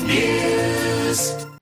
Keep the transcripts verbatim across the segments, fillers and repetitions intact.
News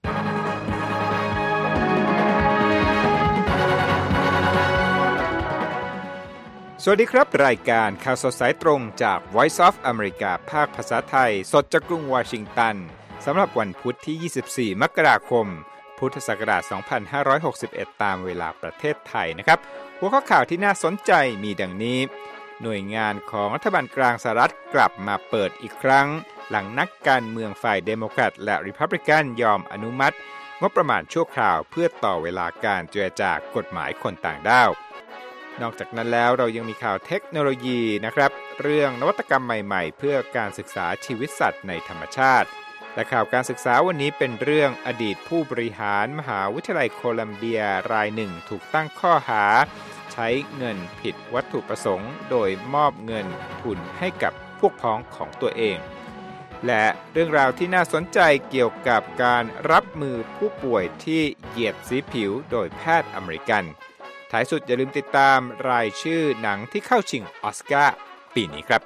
สวัสดีครับรายการข่าวสดสายตรงจาก Voice of America ภาคภาษาไทยสดจากกรุงวอชิงตันสำหรับวันพุธที่ยี่สิบสี่มกราคมพุทธศักราชสองพันห้าร้อยหกสิบเอ็ดตามเวลาประเทศไทยนะครับหัวข้อข่าวที่น่าสนใจมีดังนี้หน่วยงานของรัฐบาลกลางสหรัฐกลับมาเปิดอีกครั้งหลังนักการเมืองฝ่ายเดโมแครตและริพับลิกันยอมอนุมัติงบประมาณชั่วคราวเพื่อต่อเวลาการเจรจากฎหมายคนต่างด้าวนอกจากนั้นแล้วเรายังมีข่าวเทคโนโลยีนะครับเรื่องนวัตกรรมใหม่ๆเพื่อการศึกษาชีวิตสัตว์ในธรรมชาติและข่าวการศึกษาวันนี้เป็นเรื่องอดีตผู้บริหารมหาวิทยาลัยโคลัมเบียรายหนึ่งถูกตั้งข้อหาใช้เงินผิดวัตถุประสงค์โดยมอบเงินทุนให้กับพวกพ้องของตัวเองและเรื่องราวที่น่าสนใจเกี่ยวกับการรับมือผู้ป่วยที่เหยียดสีผิวโดยแพทย์อเมริกันท้ายสุดอย่าลืมติดตามรายชื่อหนังที่เข้าชิงออสการ์ปีนี้ครับ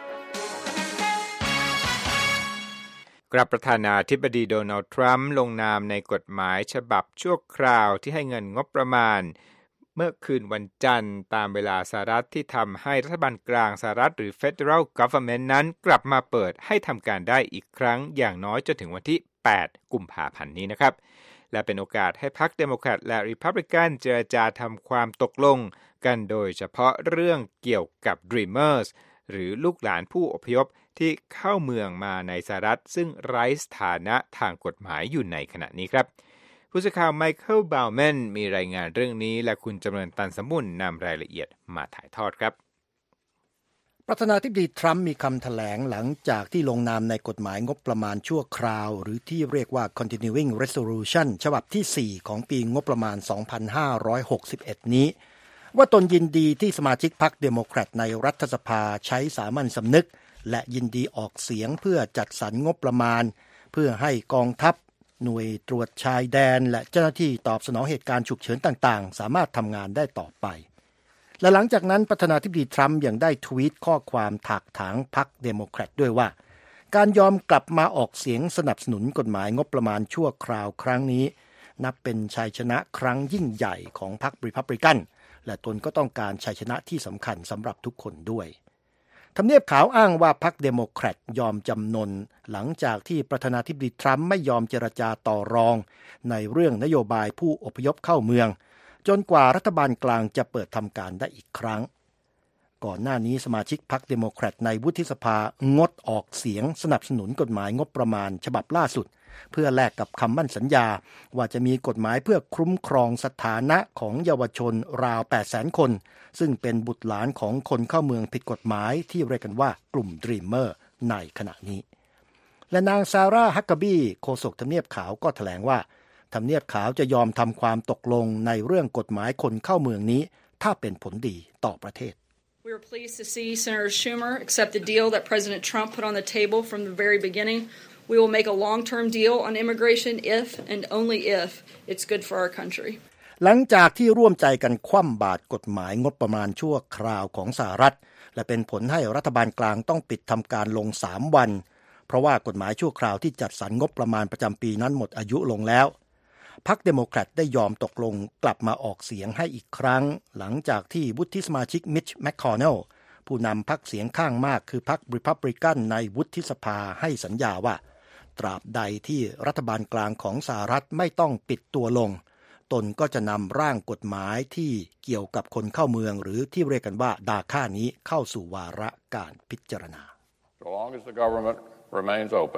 กราบประธานาธิบดีโดนัลด์ทรัมป์ลงนามในกฎหมายฉบับชั่วคราวที่ให้เงินงบประมาณเมื่อคืนวันจันทร์ตามเวลาสหรัฐที่ทำให้รัฐบาลกลางสหรัฐหรือ Federal Government นั้นกลับมาเปิดให้ทำการได้อีกครั้งอย่างน้อยจนถึงวันที่แปดกุมภาพันธ์นี้นะครับและเป็นโอกาสให้พรรคเดโมแครตและริพับลิกันเจรจาทำความตกลงกันโดยเฉพาะเรื่องเกี่ยวกับ Dreamers หรือลูกหลานผู้อพยพที่เข้าเมืองมาในสหรัฐซึ่งไร้สถานะทางกฎหมายอยู่ในขณะนี้ครับผู้สื่อข่าวไมเคิลบาวแมนมีรายงานเรื่องนี้และคุณจำเริญตันสมบุญนำรายละเอียดมาถ่ายทอดครับประธานาธิบดีทรัมป์มีคำแถลงหลังจากที่ลงนามในกฎหมายงบประมาณชั่วคราวหรือที่เรียกว่า Continuing Resolution ฉบับที่สี่ของปีงบประมาณสองพันห้าร้อยหกสิบเอ็ดนี้ว่าตนยินดีที่สมาชิกพรรคเดโมแครตในรัฐสภาใช้สามัญสำนึกและยินดีออกเสียงเพื่อจัดสรรงบประมาณเพื่อให้กองทัพหน่วยตรวจชายแดนและเจ้าหน้าที่ตอบสนองเหตุการณ์ฉุกเฉินต่างๆสามารถทำงานได้ต่อไปและหลังจากนั้นประธานาธิบดีทรัมป์ยังได้ทวีตข้อความถากถางพรรคเดโมแครตด้วยว่าการยอมกลับมาออกเสียงสนับสนุนกฎหมายงบประมาณชั่วคราวครั้งนี้นับเป็นชัยชนะครั้งยิ่งใหญ่ของพรรครีพับลิกันและตนก็ต้องการชัยชนะที่สำคัญสำหรับทุกคนด้วยทำเนียบขาวอ้างว่าพรรคเดโมแครตยอมจำนนหลังจากที่ประธานาธิบดีทรัมป์ไม่ยอมเจรจาต่อรองในเรื่องนโยบายผู้อพยพเข้าเมืองจนกว่ารัฐบาลกลางจะเปิดทำการได้อีกครั้งก่อนหน้านี้สมาชิกพรรคเดโมแครตในวุฒิสภางดออกเสียงสนับสนุนกฎหมายงบประมาณฉบับล่าสุดเพื่อแลกกับคำมั่นสัญญาว่าจะมีกฎหมายเพื่อคุ้มครองสถานะของเยาวชนราว แปดแสน คนซึ่งเป็นบุตรหลานของคนเข้าเมืองผิดกฎหมายที่เรียกกันว่ากลุ่ม Dreamer ในขณะนี้และนางซาร่าฮักกาบีโฆษกทำเนียบขาวก็แถลงว่าทำเนียบขาวจะยอมทำความตกลงในเรื่องกฎหมายคนเข้าเมืองนี้ถ้าเป็นผลดีต่อประเทศ We were pleased to see Senator Schumer accept the deal that President Trump put on the table from the very beginning.We will make a long-term deal on immigration if and only if it's good for our country. หลังจากที่ร่วมใจกันคว่ำบาตรกฎหมายงบประมาณชั่วคราวของสหรัฐและเป็นผลให้รัฐบาลกลางต้องปิดทำการลงสามวันเพราะว่ากฎหมายชั่วคราวที่จัดสรรงบประมาณประจำปีนั้นหมดอายุลงแล้วพรรคเดโมแครตได้ยอมตกลงกลับมาออกเสียงให้อีกครั้งหลังจากที่วุฒิสมาชิกมิชแมคคอนเนลผู้นำพรรคเสียงข้างมากคือพรรครีพับลิกันในวุฒิสภาให้สัญญาว่าตราบใดที่รัฐบาลกลางของสหรัฐไม่ต้องปิดตัวลงตนก็จะนำร่างกฎหมายที่เกี่ยวกับคนเข้าเมืองหรือที่เรียกกันว่าดาค่านี้เข้าสู่วาระการพิจารณา So long as the government remains open,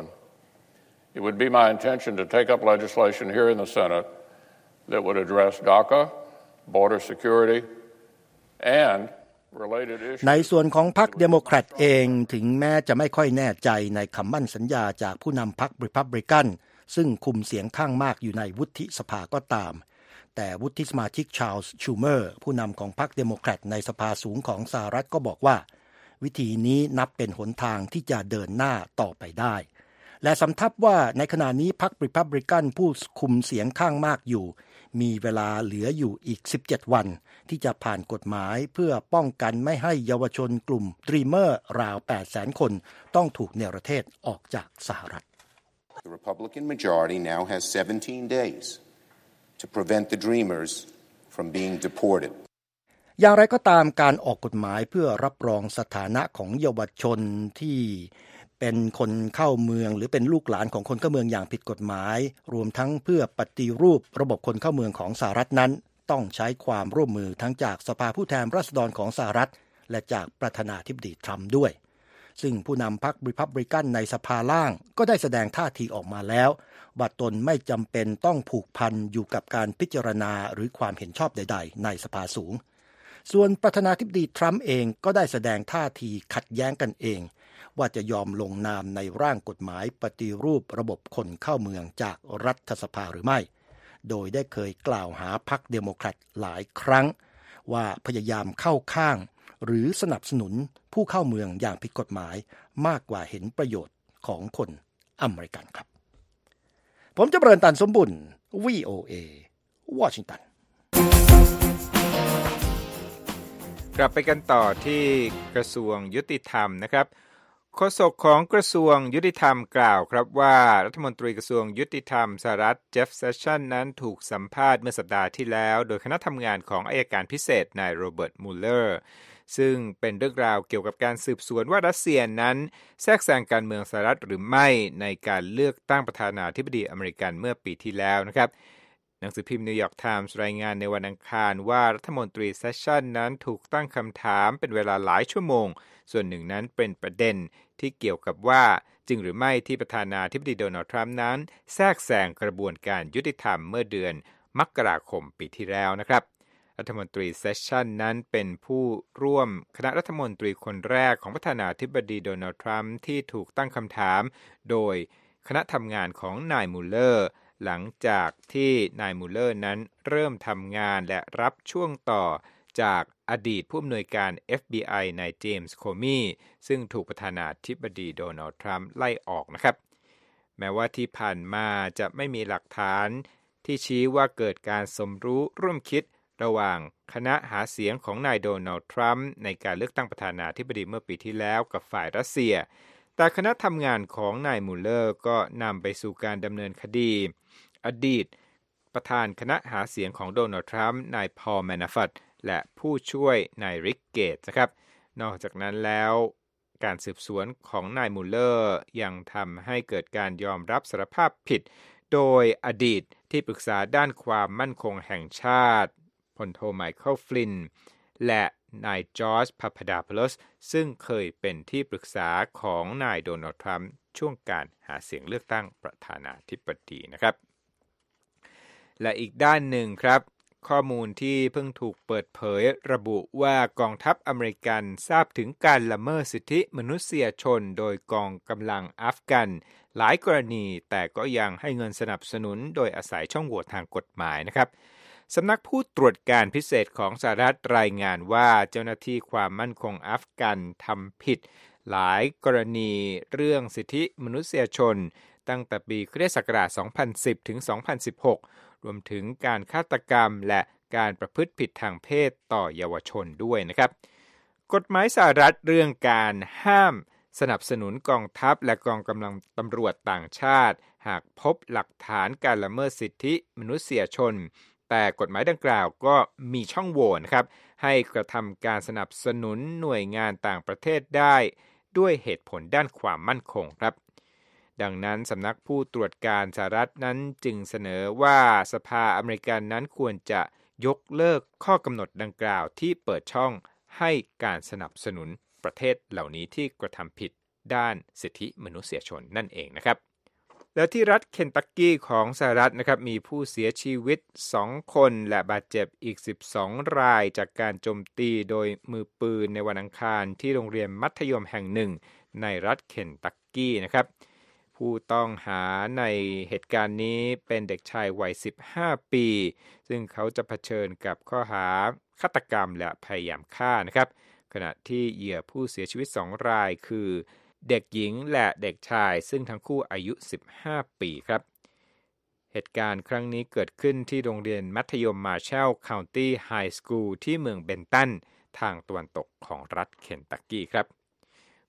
it would be my intention to take up legislation here in the Senate that would address DACA, border security, andในส่วนของพรรคเดโมแครตเองถึงแม้จะไม่ค่อยแน่ใจในคำมั่นสัญญาจากผู้นำพรรครีพับลิกันซึ่งคุมเสียงข้างมากอยู่ในวุฒิสภาก็ตามแต่วุฒิสมาชิกชาร์ลส์ชูเมอร์ผู้นำของพรรคเดโมแครตในสภาสูงของสหรัฐก็บอกว่าวิธีนี้นับเป็นหนทางที่จะเดินหน้าต่อไปได้และสำทับว่าในขณะนี้พรรครีพับลิกันผู้คุมเสียงข้างมากอยู่มีเวลาเหลืออยู่อีกสิบเจ็ดวันที่จะผ่านกฎหมายเพื่อป้องกันไม่ให้เยาวชนกลุ่ม Dreamer ราว แปดแสน คนต้องถูกเนรเทศออกจากสหรัฐ The Republican majority now has seventeen days to prevent the Dreamers from being deported. อย่างไรก็ตามการออกกฎหมายเพื่อรับรองสถานะของเยาวชนที่เป็นคนเข้าเมืองหรือเป็นลูกหลานของคนเข้าเมืองอย่างผิดกฎหมายรวมทั้งเพื่อปฏิรูประบบคนเข้าเมืองของสหรัฐนั้นต้องใช้ความร่วมมือทั้งจากสภาผู้แทนราษฎรของสหรัฐและจากประธานาธิบดีทรัมป์ด้วยซึ่งผู้นำพรรครีพับลิกันในสภาล่างก็ได้แสดงท่าทีออกมาแล้วว่าตนไม่จำเป็นต้องผูกพันอยู่กับการพิจารณาหรือความเห็นชอบใดๆในสภาสูงส่วนประธานาธิบดีทรัมป์เองก็ได้แสดงท่าทีขัดแย้งกันเองว่าจะยอมลงนามในร่างกฎหมายปฏิรูประบบคนเข้าเมืองจากรัฐสภาหรือไม่โดยได้เคยกล่าวหาพรรคเดโมแครตหลายครั้งว่าพยายามเข้าข้างหรือสนับสนุนผู้เข้าเมืองอย่างผิดกฎหมายมากกว่าเห็นประโยชน์ของคนอเมริกันครับผมจะเบริญตันสมบุญ วี โอ เอ วอชิงตันกลับไปกันต่อที่กระทรวงยุติธรรมนะครับโฆษกของกระทรวงยุติธรรมกล่าวครับว่ารัฐมนตรีกระทรวงยุติธรรมสหรัฐเจฟเซชันนั้นถูกสัมภาษณ์เมื่อสัปดาห์ที่แล้วโดยคณะทำงานของอัยการพิเศษนายโรเบิร์ตมูลเลอร์ซึ่งเป็นเรื่องราวเกี่ยวกับการสืบสวนว่ารัสเซียนั้นแทรกแซงการเมืองสหรัฐหรือไม่ในการเลือกตั้งประธานาธิบดีอเมริกันเมื่อปีที่แล้วนะครับหนังสือพิมพ์นิวยอร์กไทมส์รายงานในวันอังคารว่ารัฐมนตรีเซชันนั้นถูกตั้งคำถามเป็นเวลาหลายชั่วโมงส่วนหนึ่งนั้นเป็นประเด็นที่เกี่ยวกับว่าจริงหรือไม่ที่ประธานาธิบดีโดนัลด์ทรัมป์นั้นแทรกแซงกระบวนการยุติธรรมเมื่อเดือนมกราคมปีที่แล้วนะครับรัฐมนตรีเซชันนั้นเป็นผู้ร่วมคณะรัฐมนตรีคนแรกของประธานาธิบดีโดนัลด์ทรัมป์ที่ถูกตั้งคำถามโดยคณะทำงานของนายมูลเลอร์หลังจากที่นายมูลเลอร์นั้นเริ่มทำงานและรับช่วงต่อจากอดีตผู้อำนวยการ เอฟ บี ไอ นายเจมส์โคมี่ซึ่งถูกประธานาธิบดีโดนัลด์ทรัมป์ไล่ออกนะครับแม้ว่าที่ผ่านมาจะไม่มีหลักฐานที่ชี้ว่าเกิดการสมรู้ร่วมคิดระหว่างคณะหาเสียงของนายโดนัลด์ทรัมป์ในการเลือกตั้งประธานาธิบดีเมื่อปีที่แล้วกับฝ่ายรัสเซียแต่คณะทำงานของนายมูลเลอร์ก็นำไปสู่การดำเนินคดีอดีตประธานคณะหาเสียงของโดนัลด์ทรัมป์นายพอล แมนาฟอร์ตและผู้ช่วยนายริกเกตส์นะครับนอกจากนั้นแล้วการสืบสวนของนายมูลเลอร์ยังทำให้เกิดการยอมรับสารภาพผิดโดยอดีตที่ปรึกษาด้านความมั่นคงแห่งชาติพลโทไมเคิลฟลินและนายจอร์จ พาพาดาโพโลสซึ่งเคยเป็นที่ปรึกษาของนายโดนัลด์ทรัมป์ช่วงการหาเสียงเลือกตั้งประธานาธิบดีนะครับและอีกด้านหนึ่งครับข้อมูลที่เพิ่งถูกเปิดเผยระบุว่ากองทัพอเมริกันทราบถึงการละเมิดสิทธิมนุษยชนโดยกองกำลังอัฟกันหลายกรณีแต่ก็ยังให้เงินสนับสนุนโดยอาศัยช่องโหว่ทางกฎหมายนะครับสำนักผู้ตรวจการพิเศษของสหรัฐรายงานว่าเจ้าหน้าที่ความมั่นคงอัฟกันทำผิดหลายกรณีเรื่องสิทธิมนุษยชนตั้งแต่ปีค.ศ. สองพันสิบถึงสองพันสิบหกรวมถึงการฆาตกรรมและการประพฤติผิดทางเพศต่อเยาวชนด้วยนะครับกฎหมายสหรัฐเรื่องการห้ามสนับสนุนกองทัพและกองกำลังตำรวจต่างชาติหากพบหลักฐานการละเมิดสิทธิมนุษยชนแต่กฎหมายดังกล่าวก็มีช่องโหว่นะครับให้กระทำการสนับสนุนหน่วยงานต่างประเทศได้ด้วยเหตุผลด้านความมั่นคงครับดังนั้นสำนักผู้ตรวจการสหรัฐนั้นจึงเสนอว่าสภาอเมริกันนั้นควรจะยกเลิกข้อกำหนดดังกล่าวที่เปิดช่องให้การสนับสนุนประเทศเหล่านี้ที่กระทำผิดด้านสิทธิมนุษยชนนั่นเองนะครับและที่รัฐเคนตักกี้ของสหรัฐนะครับมีผู้เสียชีวิตสองคนและบาดเจ็บอีกสิบสองรายจากการโจมตีโดยมือปืนในวันอังคารที่โรงเรียนมัธยมแห่งหนึ่งในรัฐเคนตักกี้นะครับผู้ต้องหาในเหตุการณ์นี้เป็นเด็กชายวัยสิบห้าปีซึ่งเขาจะเผชิญกับข้อหาฆาตกรรมและพยายามฆ่านะครับขณะที่เหยื่อผู้เสียชีวิตสองรายคือเด็กหญิงและเด็กชายซึ่งทั้งคู่อายุสิบห้าปีครับเหตุการณ์ครั้งนี้เกิดขึ้นที่โรงเรียนมัธยมมาร์แชลคาวน์ตี้ไฮสคูลที่เมืองเบนตันทางตะวันตกของรัฐเคนตักกี้ครับ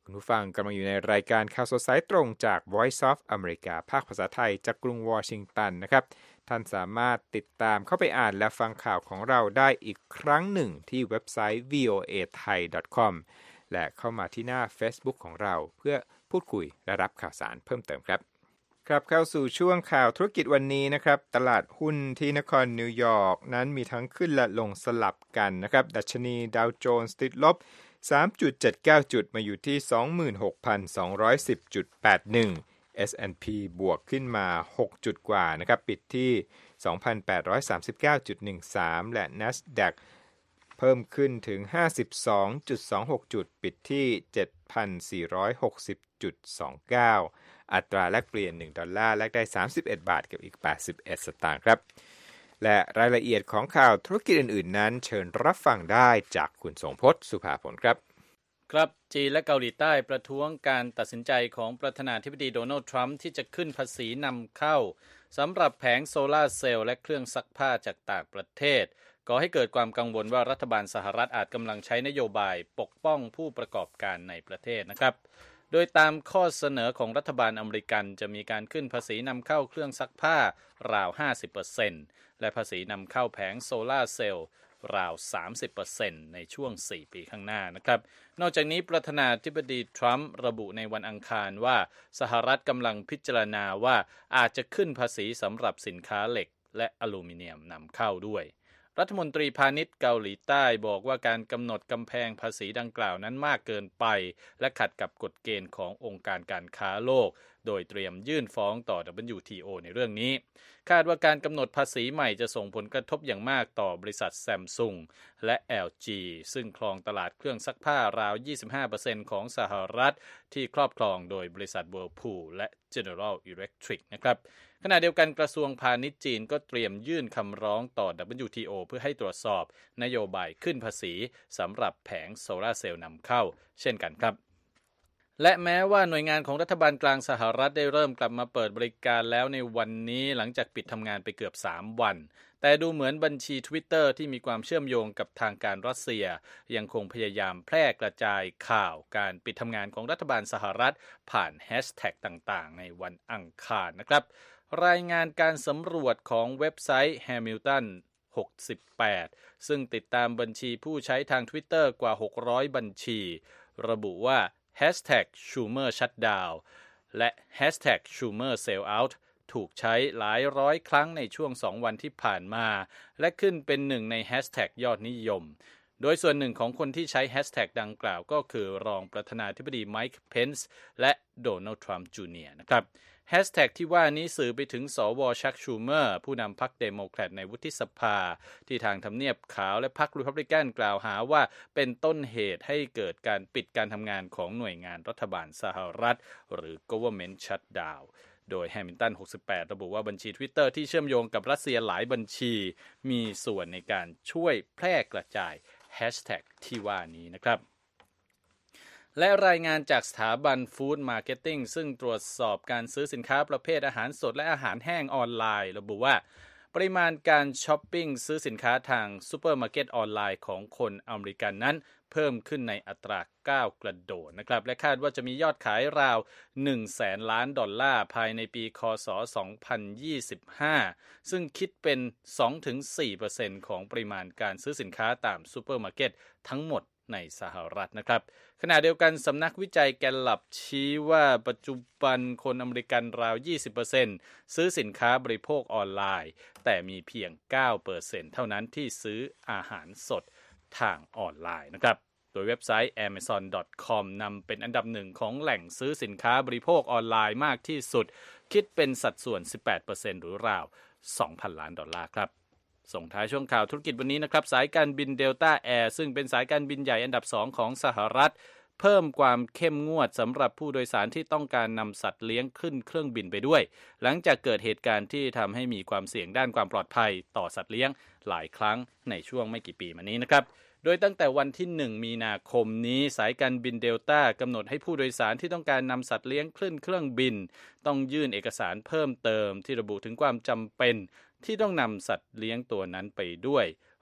คุณผู้ฟังกำลังอยู่ในรายการข่าวสดสายตรงจาก Voice of America ภาคภาษาไทยจากกรุงวอชิงตันนะครับท่านสามารถติดตามเข้าไปอ่านและฟังข่าวของเราได้อีกครั้งหนึ่งที่เว็บไซต์ วี โอ เอ ไทย ดอท คอม และเข้ามาที่หน้า Facebook ของเราเพื่อพูดคุยและรับข่าวสารเพิ่มเติมครับครับเข้าสู่ช่วงข่าวธุรกิจวันนี้นะครับตลาดหุ้นที่นครนิวยอร์กนั้นมีทั้งขึ้นและลงสลับกันนะครับดัชนีดาวโจนส์ติดลบ สามจุดเจ็ดเก้า จุดมาอยู่ที่ สองหมื่นหกพันสองร้อยสิบจุดแปดหนึ่ง เอส แอนด์ พี บวกขึ้นมาหกจุดกว่านะครับปิดที่ สองพันแปดร้อยสามสิบเก้าจุดหนึ่งสาม และ NASDAQ เพิ่มขึ้นถึง ห้าสิบสองจุดสองหก จุดปิดที่ เจ็ดพันสี่ร้อยหกสิบจุดสองเก้า อัตราแลกเปลี่ยนหนึ่งดอลลาร์แลกได้สามสิบเอ็ดบาทกับอีกแปดสิบเอ็ดสตางค์ครับและรายละเอียดของข่าวธุรกิจอื่นๆนั้นเชิญรับฟังได้จากคุณสงพจน์สุภาผลครับครับจีนและเกาหลีใต้ประท้วงการตัดสินใจของประธานาธิบดีโดนัลด์ทรัมป์ที่จะขึ้นภาษีนำเข้าสำหรับแผงโซลาร์เซลล์และเครื่องซักผ้าจากต่างประเทศก่อให้เกิดความกังวลว่ารัฐบาลสหรัฐอาจกำลังใช้นโยบายปกป้องผู้ประกอบการในประเทศนะครับโดยตามข้อเสนอของรัฐบาลอเมริกันจะมีการขึ้นภาษีนำเข้าเครื่องซักผ้าราว ห้าสิบเปอร์เซ็นต์ และภาษีนำเข้าแผงโซลาร์เซลล์ราว สามสิบเปอร์เซ็นต์ ในช่วงสี่ปีข้างหน้านะครับนอกจากนี้ประธานาธิบดีทรัมป์ระบุในวันอังคารว่าสหรัฐกำลังพิจารณาว่าอาจจะขึ้นภาษีสำหรับสินค้าเหล็กและอลูมิเนียมนำเข้าด้วยรัฐมนตรีพาณิชย์เกาหลีใต้บอกว่าการกำหนดกำแพงภาษีดังกล่าวนั้นมากเกินไปและขัดกับกฎเกณฑ์ขององค์การการค้าโลกโดยเตรียมยื่นฟ้องต่อ ดับเบิลยู ที โอ ในเรื่องนี้คาดว่าการกำหนดภาษีใหม่จะส่งผลกระทบอย่างมากต่อบริษัท Samsung และ แอล จี ซึ่งครองตลาดเครื่องซักผ้าราว ยี่สิบห้าเปอร์เซ็นต์ ของสหรัฐที่ครอบครองโดยบริษัท Whirlpool และ General Electric นะครับขณะเดียวกันกระทรวงพาณิชย์จีนก็เตรียมยื่นคำร้องต่อ ดับเบิลยู ที โอ เพื่อให้ตรวจสอบนโยบายขึ้นภาษีสำหรับแผงโซลาร์เซลล์นำเข้าเช่นกันครับและแม้ว่าหน่วยงานของรัฐบาลกลางสหรัฐได้เริ่มกลับมาเปิดบริการแล้วในวันนี้หลังจากปิดทำงานไปเกือบสามวันแต่ดูเหมือนบัญชี Twitter ที่มีความเชื่อมโยงกับทางการรัสเซียยังคงพยายามแพร่กระจายข่าวการปิดทำงานของรัฐบาลสหรัฐผ่านแฮชแท็กต่างๆในวันอังคารนะครับรายงานการสำรวจของเว็บไซต์ Hamilton หกสิบแปดซึ่งติดตามบัญชีผู้ใช้ทาง Twitter กว่าหกร้อยบัญชีระบุว่า Hashtag Schumer Shutdown และ Hashtag Schumer Sell Out ถูกใช้หลายร้อยครั้งในช่วงสองวันที่ผ่านมาและขึ้นเป็นหนึ่งในแฮชแท็กยอดนิยมโดยส่วนหนึ่งของคนที่ใช้แฮชแท็กดังกล่าวก็คือรองประธานาธิบดีไมค์เพนซ์และโดนัลด์ทรัมป์จูเนียร์นะครับแฮชแท็กที่ว่านี้สื่อไปถึงสวชักชูเมอร์ผู้นำพรรคเดโมแครตในวุฒิสภาที่ทางทำเนียบขาวและพรรครีพับลิกันกล่าวหาว่าเป็นต้นเหตุให้เกิดการปิดการทำงานของหน่วยงานรัฐบาลสหรัฐหรือ Government Shutdown โดย Hamilton หกสิบแปดระบุว่าบัญชี Twitter ที่เชื่อมโยงกับรัสเซียหลายบัญชีมีส่วนในการช่วยแพร่กระจายแฮชแท็กที่ว่านี้นะครับและรายงานจากสถาบันฟู้ดมาร์เก็ตติ้งซึ่งตรวจสอบการซื้อสินค้าประเภทอาหารสดและอาหารแห้งออนไลน์ระบุว่าปริมาณการช้อปปิ้งซื้อสินค้าทางซูเปอร์มาร์เก็ตออนไลน์ของคนอเมริกันนั้นเพิ่มขึ้นในอัตราก้าวกระโดดนะครับและคาดว่าจะมียอดขายราว หนึ่งแสนล้านดอลลาร์ภายในปีคศสองพันยี่สิบห้าซึ่งคิดเป็น สองถึงสี่เปอร์เซ็นต์ ของปริมาณการซื้อสินค้าตามซูเปอร์มาร์เก็ตทั้งหมดในสหรัฐนะครับขณะเดียวกันสำนักวิจัยแกลลับชี้ว่าปัจจุบันคนอเมริกันราว ยี่สิบเปอร์เซ็นต์ ซื้อสินค้าบริโภคออนไลน์แต่มีเพียง เก้าเปอร์เซ็นต์ เท่านั้นที่ซื้ออาหารสดทางออนไลน์นะครับโดยเว็บไซต์ แอมะซอน ดอท คอม นำเป็นอันดับหนึ่งของแหล่งซื้อสินค้าบริโภคออนไลน์มากที่สุดคิดเป็นสัดส่วน สิบแปดเปอร์เซ็นต์ หรือราว สองพันล้านดอลลาร์ครับส่งท้ายช่วงข่าวธุรกิจวันนี้นะครับสายการบินเดลต้าแอร์ซึ่งเป็นสายการบินใหญ่อันดับสองของสหรัฐเพิ่มความเข้มงวดสำหรับผู้โดยสารที่ต้องการนำสัตว์เลี้ยงขึ้นเครื่องบินไปด้วยหลังจากเกิดเหตุการณ์ที่ทำให้มีความเสี่ยงด้านความปลอดภัยต่อสัตว์เลี้ยงหลายครั้งในช่วงไม่กี่ปีมานี้นะครับโดยตั้งแต่วันที่หนึ่งมีนาคมนี้สายการบินเดลต้ากำหนดให้ผู้โดยสารที่ต้องการนำสัตว์เลี้ยงขึ้นเครื่องบินต้องยื่นเอกสารเพิ่มเติมที่ระบุถึงความจำเป็นที่ต้องนำสัตว์เลี้ยงตัวนั้นไปด้วย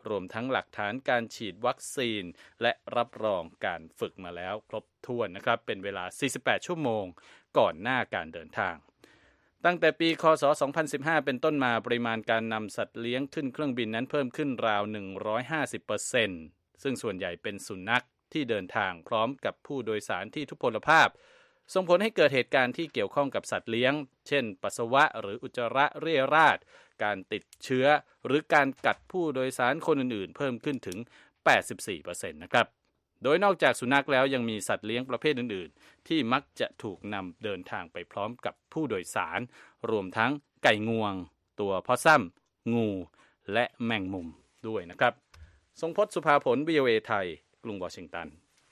รวมทั้งหลักฐานการฉีดวัคซีนและรับรองการฝึกมาแล้วครบถ้วนนะครับเป็นเวลาสี่สิบแปดชั่วโมงก่อนหน้าการเดินทางตั้งแต่ปีคศสองพันสิบห้าเป็นต้นมาปริมาณการนำสัตว์เลี้ยงขึ้นเครื่องบินนั้นเพิ่มขึ้นราว หนึ่งร้อยห้าสิบเปอร์เซ็นต์ ซึ่งส่วนใหญ่เป็นสุนัขที่เดินทางพร้อมกับผู้โดยสารที่ทุพพลภาพส่งผลให้เกิดเหตุการณ์ที่เกี่ยวข้องกับสัตว์เลี้ยงเช่นปัสสาวะหรืออุจจาระเรี่ยราดการติดเชื้อหรือการกัดผู้โดยสารคนอื่นๆเพิ่มขึ้นถึง แปดสิบสี่เปอร์เซ็นต์ นะครับโดยนอกจากสุนัขแล้วยังมีสัตว์เลี้ยงประเภทอื่นๆที่มักจะถูกนำเดินทางไปพร้อมกับผู้โดยสารรวมทั้งไก่งวงตัวพอซัมงูและแมงมุมด้วยนะครับทรงพจน์สุภาผล วี โอ เอ ไทยกรุงวอชิงตัน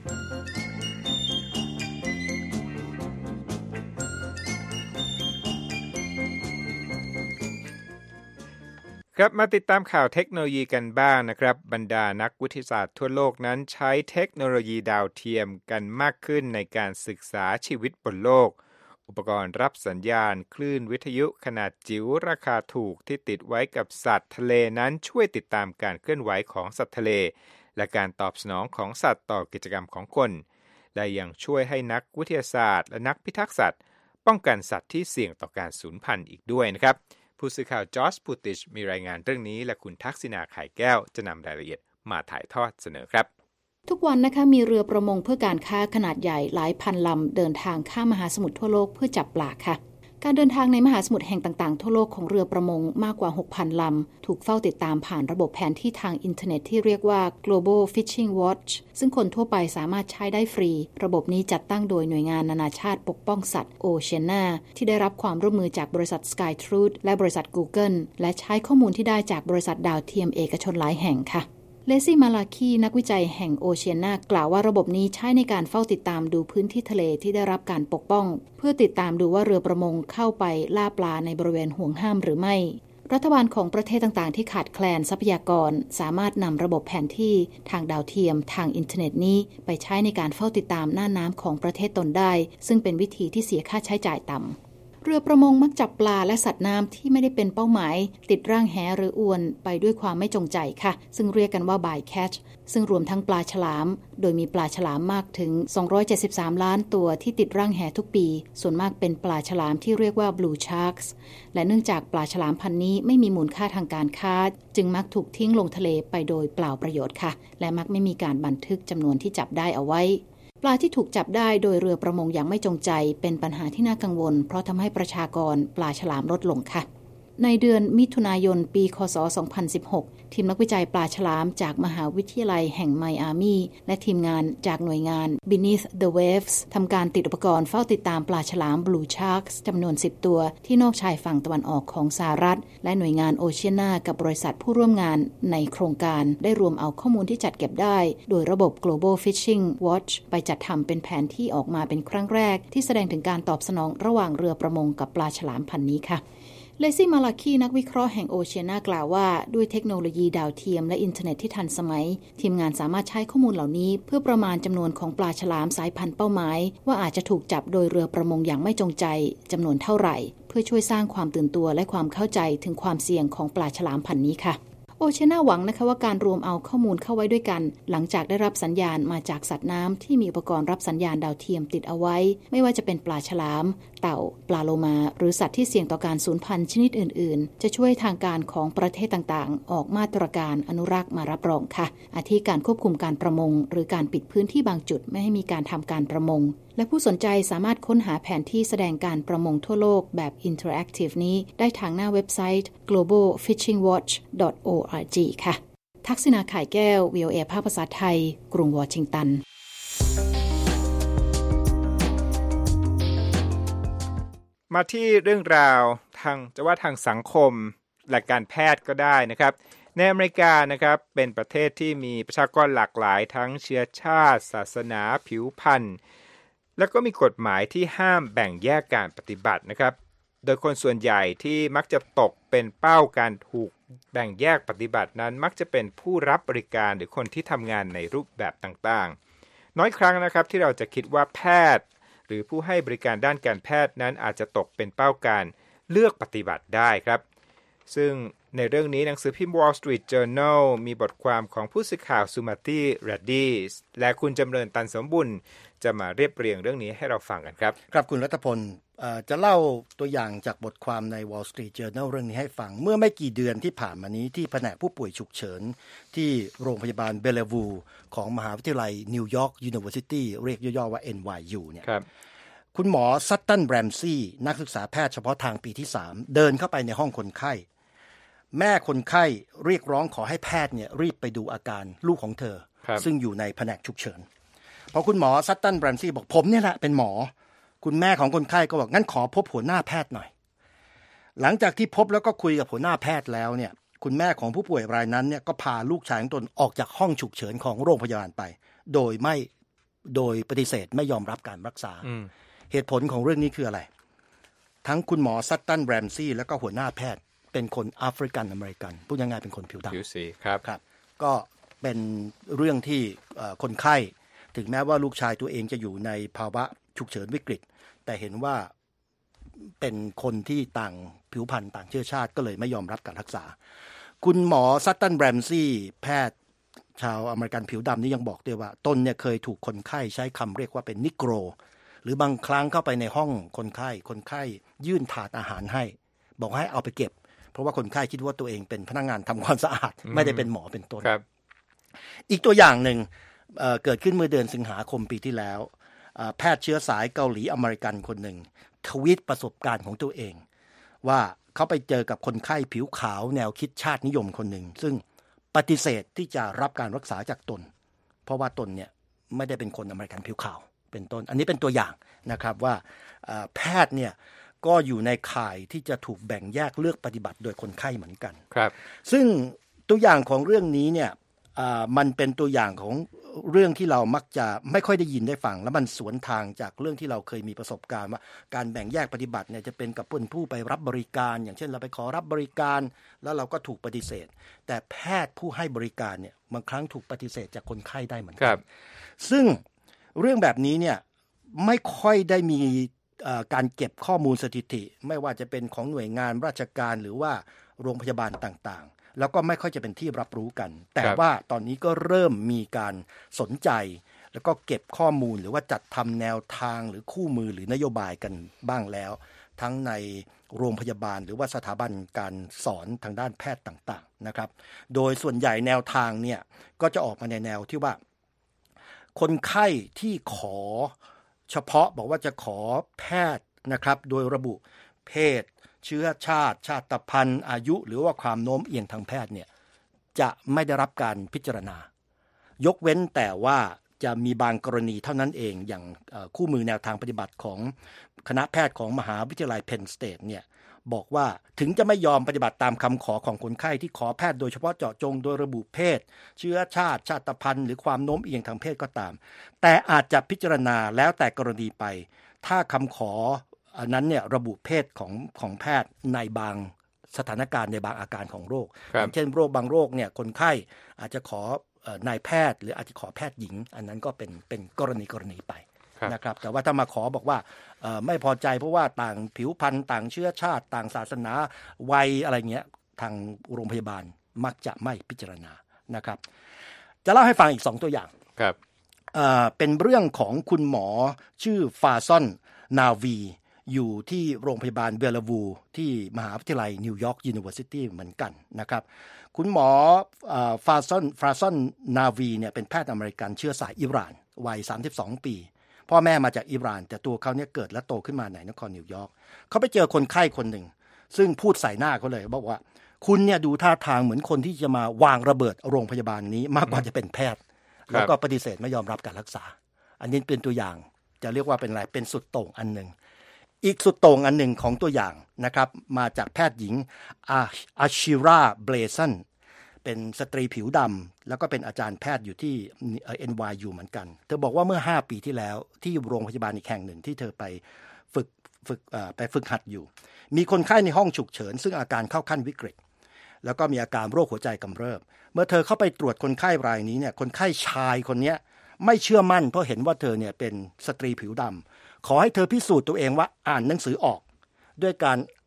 ครับมาติดตามข่าวเทคโนโลยีกันบ้างนะครับบรรดานักวิทยาศาสตร์ทั่วโลกนั้นใช้เทคโนโลยีดาวเทียมกันมากขึ้นในการศึกษาชีวิตบนโลกอุปกรณ์รับสัญญาณคลื่นวิทยุขนาดจิ๋วราคาถูกที่ติดไว้กับสัตว์ทะเลนั้นช่วยติดตามการเคลื่อนไหวของสัตว์ทะเลและการตอบสนองของสัตว์ต่อกิจกรรมของคนและยังช่วยให้นักวิทยาศาสตร์และนักพิทักษ์สัตว์ป้องกันสัตว์ที่เสี่ยงต่อการสูญพันธุ์อีกด้วยนะครับผู้สื่อข่าวจอร์จพูติชมีรายงานเรื่องนี้และคุณทักษิณาไข่แก้วจะนำรายละเอียดมาถ่ายทอดเสนอครับทุกวันนะคะมีเรือประมงเพื่อการค้าขนาดใหญ่หลายพันลำเดินทางข้ามมหาสมุทรทั่วโลกเพื่อจับปลาค่ะการเดินทางในมหาสมุทรแห่งต่างๆทั่วโลกของเรือประมงมากกว่า หกพัน ลำถูกเฝ้าติดตามผ่านระบบแผนที่ทางอินเทอร์เน็ตที่เรียกว่า Global Fishing Watch ซึ่งคนทั่วไปสามารถใช้ได้ฟรีระบบนี้จัดตั้งโดยหน่วยงานนานาชาติปกป้องสัตว์ Oceana ที่ได้รับความร่วมมือจากบริษัท SkyTruth และบริษัท Google และใช้ข้อมูลที่ได้จากบริษัทดาวเทียมเอกชนหลายแห่งค่ะเลซี่มาลาคีนักวิจัยแห่งโอเชียนากล่าวว่าระบบนี้ใช้ในการเฝ้าติดตามดูพื้นที่ทะเลที่ได้รับการปกป้องเพื่อติดตามดูว่าเรือประมงเข้าไปล่าปลาในบริเวณห่วงห้ามหรือไม่รัฐบาลของประเทศต่างๆที่ขาดแคลนทรัพยากรสามารถนำระบบแผนที่ทางดาวเทียมทางอินเทอร์เน็ตนี้ไปใช้ในการเฝ้าติดตามหน้าน้ำของประเทศตนได้ซึ่งเป็นวิธีที่เสียค่าใช้จ่ายต่ำเรือประมงมักจับปลาและสัตว์น้ำที่ไม่ได้เป็นเป้าหมายติดร่างแหหรืออวนไปด้วยความไม่จงใจค่ะซึ่งเรียกกันว่า by catch ซึ่งรวมทั้งปลาฉลามโดยมีปลาฉลามมากถึงสองร้อยเจ็ดสิบสามล้านตัวที่ติดร่างแหทุกปีส่วนมากเป็นปลาฉลามที่เรียกว่า blue sharks และเนื่องจากปลาฉลามพันธุ์นี้ไม่มีมูลค่าทางการค้าจึงมักถูกทิ้งลงทะเลไปโดยเปล่าประโยชน์ค่ะและมักไม่มีการบันทึกจำนวนที่จับได้เอาไว้ปลาที่ถูกจับได้โดยเรือประมงอย่างไม่จงใจเป็นปัญหาที่น่ากังวลเพราะทำให้ประชากรปลาฉลามลดลงค่ะในเดือนมิถุนายนปีคศสองพันสิบหกทีมนักวิจัยปลาฉลามจากมหาวิทยาลัยแห่งไมอามีและทีมงานจากหน่วยงาน Beneath the Waves ทำการติดอุปกรณ์เฝ้าติดตามปลาฉลาม Blue Sharks จำนวนสิบตัวที่นอกชายฝั่งตะวันออกของสหรัฐและหน่วยงาน Oceana กับบริษัทผู้ร่วมงานในโครงการได้รวมเอาข้อมูลที่จัดเก็บได้โดยระบบ Global Fishing Watch ไปจัดทำเป็นแผนที่ออกมาเป็นครั้งแรกที่แสดงถึงการตอบสนองระหว่างเรือประมงกับปลาฉลามพันธุ์นี้ค่ะเลซี่มาลาคีนักวิเคราะห์แห่งโอเชียนากล่าวว่าด้วยเทคโนโลยีดาวเทียมและอินเทอร์เน็ตที่ทันสมัยทีมงานสามารถใช้ข้อมูลเหล่านี้เพื่อประมาณจำนวนของปลาฉลามสายพันธุ์เป้าหมายว่าอาจจะถูกจับโดยเรือประมงอย่างไม่จงใจจำนวนเท่าไหร่เพื่อช่วยสร้างความตื่นตัวและความเข้าใจถึงความเสี่ยงของปลาฉลามพันธุ์นี้ค่ะโอเชียนาหวังนะคะว่าการรวมเอาข้อมูลเข้าไว้ด้วยกันหลังจากได้รับสัญญาณมาจากสัตว์น้ำที่มีอุปกรณ์รับสัญญาณดาวเทียมติดเอาไว้ไม่ว่าจะเป็นปลาฉลามเต่าปลาโลมาหรือสัตว์ที่เสี่ยงต่อการสูญพันธุ์ชนิดอื่นๆจะช่วยทางการของประเทศต่างๆออกมาตรการอนุรักษ์มารับรองค่ะอาทิการควบคุมการประมงหรือการปิดพื้นที่บางจุดไม่ให้มีการทำการประมงและผู้สนใจสามารถค้นหาแผนที่แสดงการประมงทั่วโลกแบบ Interactive นี้ได้ทางหน้าเว็บไซต์ global fishing watch dot org ค่ะทักษิณาข่ายแก้ว วี โอ เอ ภาคภาษาไทยกรุงวอชิงตันมาที่เรื่องราวทางจะว่าทางสังคมและการแพทย์ก็ได้นะครับในอเมริกานะครับเป็นประเทศที่มีประชากรหลากหลายทั้งเชื้อชาติศาสนาผิวพรรณแล้วก็มีกฎหมายที่ห้ามแบ่งแยกการปฏิบัตินะครับโดยคนส่วนใหญ่ที่มักจะตกเป็นเป้าการถูกแบ่งแยกปฏิบัตินั้นมักจะเป็นผู้รับบริการหรือคนที่ทำงานในรูปแบบต่างๆน้อยครั้งนะครับที่เราจะคิดว่าแพทย์หรือผู้ให้บริการด้านการแพทย์นั้นอาจจะตกเป็นเป้าการเลือกปฏิบัติได้ครับซึ่งในเรื่องนี้หนังสือพิมพ์ Wall Street Journal มีบทความของผู้สื่อข่าวสุมาตีเรดดี้และคุณจำเริญตันสมบุญจะมาเรียบเรียงเรื่องนี้ให้เราฟังกันครับครับคุณรัตพลจะเล่าตัวอย่างจากบทความใน Wall Street Journal เรื่องนี้ให้ฟังเมื่อไม่กี่เดือนที่ผ่านมานี้ที่แผนกผู้ป่วยฉุกเฉินที่โรงพยาบาลเบลเลวูของมหาวิทยาลัยนิวยอร์ก University เรียกย่อๆว่า เอ็น วาย ยู เนี่ยคุณหมอซัตตันแบรมซี่นักศึกษาแพทย์เฉพาะทางปีที่สามเดินเข้าไปในห้องคนไข้แม่คนไข้เรียกร้องขอให้แพทย์เนี่ยรีบไปดูอาการลูกของเธอซึ่งอยู่ในแผนกฉุกเฉินพอคุณหมอซัตตันแบรมซี่บอกผมเนี่ยแหละเป็นหมอคุณแม่ของคนไข้ก็บอกงั้นขอพบหัวหน้าแพทย์หน่อยหลังจากที่พบแล้วก็คุยกับหัวหน้าแพทย์แล้วเนี่ยคุณแม่ของผู้ป่วยรายนั้นเนี่ยก็พาลูกชายของตนออกจากห้องฉุกเฉินของโรงพยาบาลไปโดยไม่โดยปฏิเสธไม่ยอมรับการรักษาเหตุผลของเรื่องนี้คืออะไรทั้งคุณหมอซัตตันแบรมซี่แล้วก็หัวหน้าแพทย์เป็นคนแอฟริกันอเมริกันพูดง่ายๆเป็นคนผิวดำผิวสีครับครับก็เป็นเรื่องที่คนไข้ถึงแม้ว่าลูกชายตัวเองจะอยู่ในภาวะฉุกเฉินวิกฤตแต่เห็นว่าเป็นคนที่ต่างผิวพรรณต่างเชื้อชาติก็เลยไม่ยอมรับการรักษาคุณหมอซัตตันแบรมซี่แพทย์ชาวอเมริกันผิวดำนี่ยังบอกด้วยว่าตนเนี่ยเคยถูกคนไข้ใช้คำเรียกว่าเป็นนิโกรหรือบางครั้งเข้าไปในห้องคนไข้คนไข้ยื่นถาดอาหารให้บอกให้เอาไปเก็บเพราะว่าคนไข้คิดว่าตัวเองเป็นพนักงานทำความสะอาดไม่ได้เป็นหมอเป็นต้นอีกตัวอย่างหนึ่ง เอ่อ เกิดขึ้นเมื่อเดือนสิงหาคมปีที่แล้วแพทย์เชื้อสายเกาหลีอเมริกันคนหนึ่งทวีตประสบการณ์ของตัวเองว่าเขาไปเจอกับคนไข้ผิวขาวแนวคิดชาตินิยมคนหนึ่งซึ่งปฏิเสธที่จะรับการรักษาจากตนเพราะว่าตนเนี่ยไม่ได้เป็นคนอเมริกันผิวขาวเป็นต้นอันนี้เป็นตัวอย่างนะครับว่าแพทย์เนี่ยก็อยู่ในข่ายที่จะถูกแบ่งแยกเลือกปฏิบัติโดยคนไข้เหมือนกันครับซึ่งตัวอย่างของเรื่องนี้เนี่ยมันเป็นตัวอย่างของเรื่องที่เรามักจะไม่ค่อยได้ยินได้ฟังแล้วมันสวนทางจากเรื่องที่เราเคยมีประสบการณ์ว่าการแบ่งแยกปฏิบัติเนี่ยจะเป็นกับผู้ไปรับบริการอย่างเช่นเราไปขอรับบริการแล้วเราก็ถูกปฏิเสธแต่แพทย์ผู้ให้บริการเนี่ยบางครั้งถูกปฏิเสธจากคนไข้ได้เหมือนกันซึ่งเรื่องแบบนี้เนี่ยไม่ค่อยได้มีการเก็บข้อมูลสถิติไม่ว่าจะเป็นของหน่วยงานราชการหรือว่าโรงพยาบาลต่างๆแล้วก็ไม่ค่อยจะเป็นที่รับรู้กันแต่ว่าตอนนี้ก็เริ่มมีการสนใจแล้วก็เก็บข้อมูลหรือว่าจัดทำแนวทางหรือคู่มือหรือนโยบายกันบ้างแล้วทั้งในโรงพยาบาลหรือว่าสถาบันการสอนทางด้านแพทย์ต่างๆนะครับโดยส่วนใหญ่แนวทางเนี่ยก็จะออกมาในแนวที่ว่าคนไข้ที่ขอเฉพาะบอกว่าจะขอแพทย์นะครับโดยระบุเพศเชื้อชาติชาติพันธุ์อายุหรือว่าความโน้มเอียงทางแพทย์เนี่ยจะไม่ได้รับการพิจารณายกเว้นแต่ว่าจะมีบางกรณีเท่านั้นเองอย่างคู่มือแนวทางปฏิบัติของคณะแพทย์ของมหาวิทยาลัยเพนสเตทเนี่ยบอกว่าถึงจะไม่ยอมปฏิบัติตามคำขอของคนไข้ที่ขอแพทย์โดยเฉพาะเจาะจงโดยระบุเพศเชื้อชาติชาติพันธุ์หรือความโน้มเอียงทางเพศก็ตามแต่อาจจะพิจารณาแล้วแต่กรณีไปถ้าคำขออันนั้นเนี่ยระบุเพศของของแพทย์ในบางสถานการณ์ในบางอาการของโรคอย่างเช่นโรคบางโรคเนี่ยคนไข้อาจจะขอนายแพทย์หรืออาจจะขอแพทย์หญิงอันนั้นก็เป็นเป็นกรณีกรณีไปนะครับแต่ว่าถ้ามาขอบอกว่าไม่พอใจเพราะว่าต่างผิวพรรณต่างเชื้อชาติต่างศาสนาวัยอะไรเงี้ยทางโรงพยาบาลมักจะไม่พิจารณานะครับจะเล่าให้ฟังอีกสองตัวอย่างครับเป็นเรื่องของคุณหมอชื่อฟาซอนนาวีอยู่ที่โรงพยาบาลเบลลาวูที่มหาวิทยาลัยนิวยอร์ก University เหมือนกันนะครับคุณหมอฟาซอนฟาซอนนาวีเนี่ยเป็นแพทย์อเมริกันเชื้อสายอิหร่านวัยสามสิบสองปีพ่อแม่มาจากอิหร่านแต่ตัวเขาเนี่ยเกิดและโตขึ้นมาในนครนิวยอร์กเขาไปเจอคนไข้คนหนึ่งซึ่งพูดใส่หน้าเขาเลยบอกว่าคุณเนี่ยดูท่าทางเหมือนคนที่จะมาวางระเบิดโรงพยาบาลนี้มากกว่าจะเป็นแพทย์แล้วก็ปฏิเสธไม่ยอมรับการรักษาอันนี้เป็นตัวอย่างจะเรียกว่าเป็นอะไรเป็นสุดโต่งอันหนึ่งอีกสุดโต่งอันหนึ่งของตัวอย่างนะครับมาจากแพทย์หญิงอาชิราเบลซันเป็นสตรีผิวดำแล้วก็เป็นอาจารย์แพทย์อยู่ที่ เอ็น วาย ยู เหมือนกันเธอบอกว่าเมื่อห้าปีที่แล้วที่โรงพยาบาลอีกแห่งหนึ่งที่เธอไปฝึกฝึกไปฝึกหัดอยู่มีคนไข้ในห้องฉุกเฉินซึ่งอาการเข้าขั้นวิกฤตแล้วก็มีอาการโรคหัวใจกำเริบเมื่อเธอเข้าไปตรวจคนไข้รายนี้เนี่ยคนไข้ชายคนนี้ไม่เชื่อมั่นเพราะเห็นว่าเธอเนี่ยเป็นสตรีผิวดำขอให้เธอพิสูจน์ตัวเองว่าอ่านหนังสือออกด้วยการ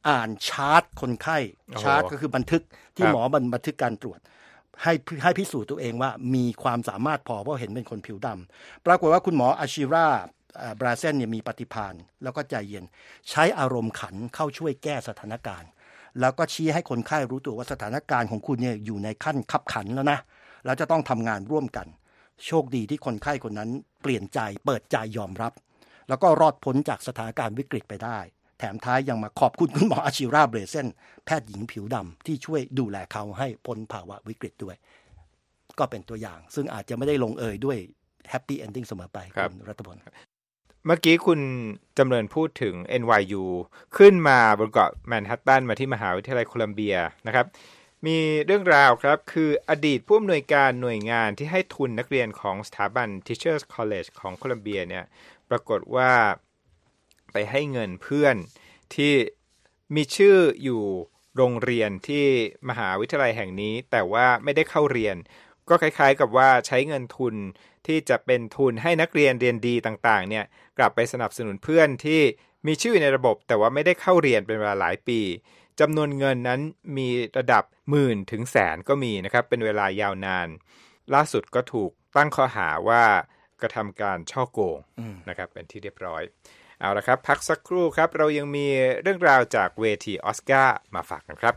อ่านชาร์ตคนไข้ชาร์ตก็คือบันทึกที่หมอบันทึกการตรวจให้ให้พิสูจน์ตัวเองว่ามีความสามารถพอเพราะเห็นเป็นคนผิวดำปรากฏว่าคุณหมออาชิราบราเซนเนี่ยมีปฏิภาณแล้วก็ใจเย็นใช้อารมณ์ขันเข้าช่วยแก้สถานการณ์แล้วก็ชี้ให้คนไข้รู้ตัวว่าสถานการณ์ของคุณเนี่ยอยู่ในขั้นขับขันแล้วนะแล้วจะต้องทำงานร่วมกันโชคดีที่คนไข้คนนั้นเปลี่ยนใจเปิดใจยอมรับแล้วก็รอดพ้นจากสถานการณ์วิกฤตไปได้แถมท้ายยังมาขอบคุณคุณหมออาชิราเบรเซนแพทย์หญิงผิวดำที่ช่วยดูแลเขาให้พ้นภาวะวิกฤตด้วยก็เป็นตัวอย่างซึ่งอาจจะไม่ได้ลงเอยด้วยแฮปปี้เอนดิ้งเสมอไปคุณรัฐพลเมื่อกี้คุณจำเริญพูดถึง เอ็น วาย ยู ขึ้นมาบนเกาะแมนฮัตตันมาที่มหาวิทยาลัยโคลัมเบียนะครับมีเรื่องราวครับคืออดีตผู้อำนวยการหน่วยงานที่ให้ทุนนักเรียนของสถาบัน Teachers College ของโคลัมเบียเนี่ยปรากฏว่าไปให้เงินเพื่อนที่มีชื่ออยู่โรงเรียนที่มหาวิทยาลัยแห่งนี้แต่ว่าไม่ได้เข้าเรียนก็คล้ายๆกับว่าใช้เงินทุนที่จะเป็นทุนให้นักเรียนเรียนดีต่างๆเนี่ยกลับไปสนับสนุนเพื่อนที่มีชื่อในระบบแต่ว่าไม่ได้เข้าเรียนเป็นเวลาหลายปีจำนวนเงินนั้นมีระดับหมื่นถึงแสนก็มีนะครับเป็นเวลายาวนานล่าสุดก็ถูกตั้งข้อหาว่ากระทำการฉ้อโกงนะครับเป็นที่เรียบร้อยเอาละครับพักสักครู่ครับเรายังมีเรื่องราวจากเวทีออสการ์มาฝากกันครับ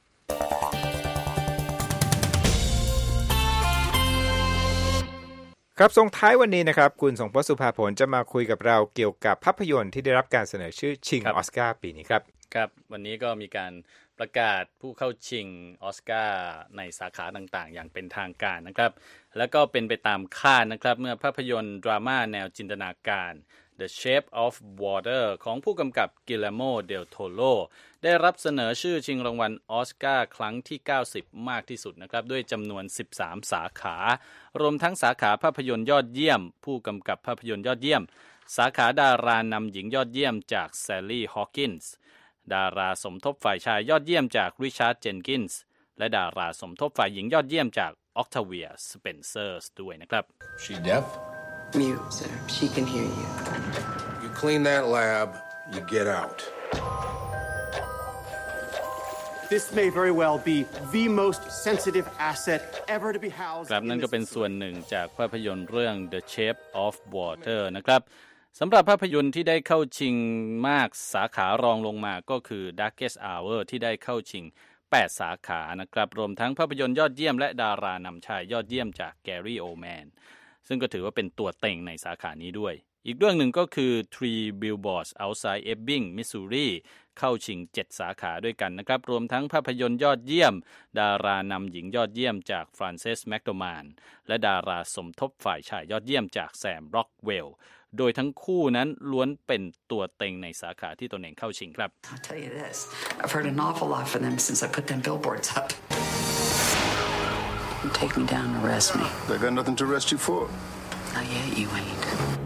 ครับส่งท้ายวันนี้นะครับคุณสงพจน์สุภาผลจะมาคุยกับเราเกี่ยวกับภาพยนตร์ที่ได้รับการเสนอชื่อชิงออสการ์ปีนี้ครับครับวันนี้ก็มีการประกาศผู้เข้าชิงออสการ์ในสาขาต่างๆอย่างเป็นทางการนะครับแล้วก็เป็นไปตามคาดนะครับเมื่อภาพยนตร์ดราม่าแนวจินตนาการ The Shape of Water ของผู้กำกับกิลเลโม เดล โทโรได้รับเสนอชื่อชิงรางวัลออสการ์ครั้งที่เก้าสิบมากที่สุดนะครับด้วยจำนวนสิบสามสาขารวมทั้งสาขาภาพยนตร์ยอดเยี่ยมผู้กำกับภาพยนตร์ยอดเยี่ยมสาขาดารานำหญิงยอดเยี่ยมจากแซลลี่ฮอว์กินส์ดาราสมทบฝ่ายชายยอดเยี่ยมจากริชาร์ดเจนกินส์และดาราสมทบฝ่ายหญิงยอดเยี่ยมจากออกทาเวียสเปนเซอร์สด้วยนะครับ She deaf? Mute, sir. She can hear you. You clean that lab, you get out. This may very well be the most sensitive asset ever to be housed. ครับนั่นก็เป็นส่วนหนึ่งจากภาพยนตร์เรื่อง The Shape of Water นะครับสำหรับภาพยนตร์ที่ได้เข้าชิงมากสาขารองลงมาก็คือ Darkest Hour ที่ได้เข้าชิงแปดสาขานะครับรวมทั้งภาพยนตร์ยอดเยี่ยมและดารานำชายยอดเยี่ยมจาก Gary Oldman ซึ่งก็ถือว่าเป็นตัวเต็งในสาขานี้ด้วยอีกเรื่องหนึ่งก็คือ Three Billboards Outside Ebbing Missouri เข้าชิงเจ็ดสาขาด้วยกันนะครับรวมทั้งภาพยนตร์ยอดเยี่ยมดารานำหญิงยอดเยี่ยมจาก Frances McDormand และดาราสมทบฝ่ายชายยอดเยี่ยมจาก Sam Rockwell โดยทั้งคู่นั้นล้วนเป็นตัวเต็งในสาขาที่ตนเองเข้าชิงครับ I'll tell you this. I've heard an awful lot from them since I put them billboards up. Take me down and arrest me. They got nothing to arrest you for. Not yet, you ain't.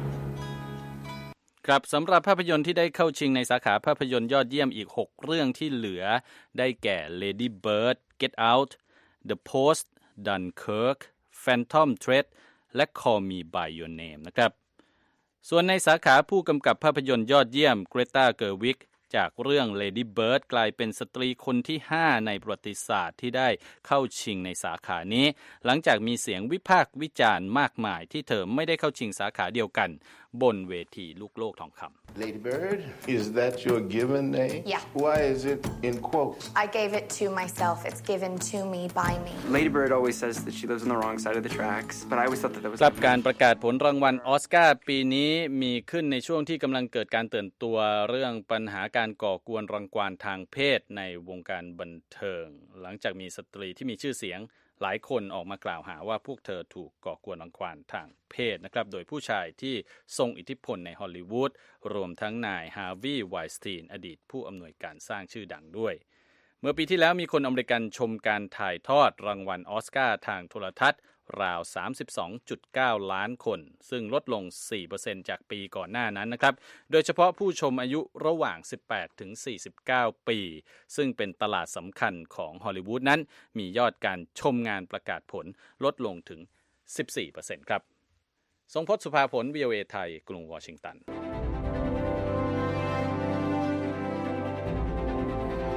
ครับสำหรับภาพยนตร์ที่ได้เข้าชิงในสาขาภาพยนตร์ยอดเยี่ยมอีกหกเรื่องที่เหลือได้แก่ Lady Bird, Get Out, The Post, Dunkirk, Phantom Thread และ Call Me by Your Name นะครับส่วนในสาขาผู้กำกับภาพยนตร์ยอดเยี่ยม Greta Gerwig จากเรื่อง Lady Bird กลายเป็นสตรีคนที่ห้าในประวัติศาสตร์ที่ได้เข้าชิงในสาขานี้หลังจากมีเสียงวิพากษ์วิจารณ์มากมายที่เธอไม่ได้เข้าชิงสาขาเดียวกันบนเวทีลูกโลกทองคำ Lady Bird, is that your given name? Yeah. Why is it in quotes? I gave it to myself. It's given to me by me. Lady Bird always says that she lives on the wrong side of the tracks, but I always thought that that was ครับการประกาศผลรางวัลออสการ์ปีนี้มีขึ้นในช่วงที่กำลังเกิดการตื่นตัวเรื่องปัญหาการก่อกวนรังควานทางเพศในวงการบันเทิงหลังจากมีสตรีที่มีชื่อเสียงหลายคนออกมากล่าวหาว่าพวกเธอถูกก่อกวนรังควานทางเพศนะครับโดยผู้ชายที่ทรงอิทธิพลในฮอลลีวูดรวมทั้งนายฮาร์วีย์ ไวน์สตีนอดีตผู้อำนวยการสร้างชื่อดังด้วยเมื่อปีที่แล้วมีคนอเมริกันชมการถ่ายทอดรางวัลออสการ์ทางโทรทัศน์ราว สามสิบสองจุดเก้า ล้านคนซึ่งลดลง สี่เปอร์เซ็นต์ จากปีก่อนหน้านั้นนะครับโดยเฉพาะผู้ชมอายุระหว่าง สิบแปดถึงสี่สิบเก้า ปีซึ่งเป็นตลาดสำคัญของฮอลลีวูดนั้นมียอดการชมงานประกาศผลลดลงถึง สิบสี่เปอร์เซ็นต์ ครับทรงพจน์สุภาผล วี โอ เอ ไทยกรุงวอชิงตัน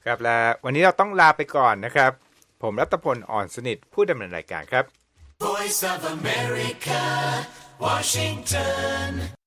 ครับและวันนี้เราต้องลาไปก่อนนะครับผมรัตพลอ่อนสนิทผู้ดำเนินรายการครับ Voice of America Washington